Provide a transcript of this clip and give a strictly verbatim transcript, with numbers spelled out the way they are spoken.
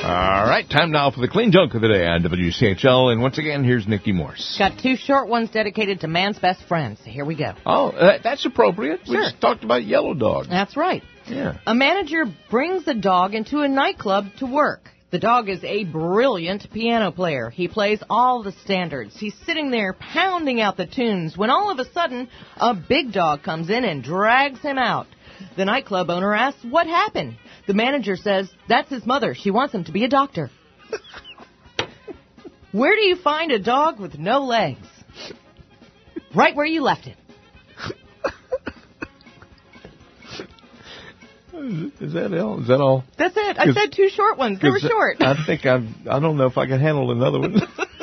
All right, time now for the clean joke of the day on W C H L. And once again, here's Nikki Morse. Got two short ones dedicated to man's best friend. So here we go. Oh, uh, that's appropriate. Sure. We just talked about Yellow Dog. That's right. Yeah. A manager brings a dog into a nightclub to work. The dog is a brilliant piano player. He plays all the standards. He's sitting there pounding out the tunes when all of a sudden a big dog comes in and drags him out. The nightclub owner asks, what happened? The manager says, that's his mother. She wants him to be a doctor. Where do you find a dog with no legs? Right where you left it. Is that all? Is that all? That's it. I said two short ones. They were short. I think I'm, I don't know if I can handle another one.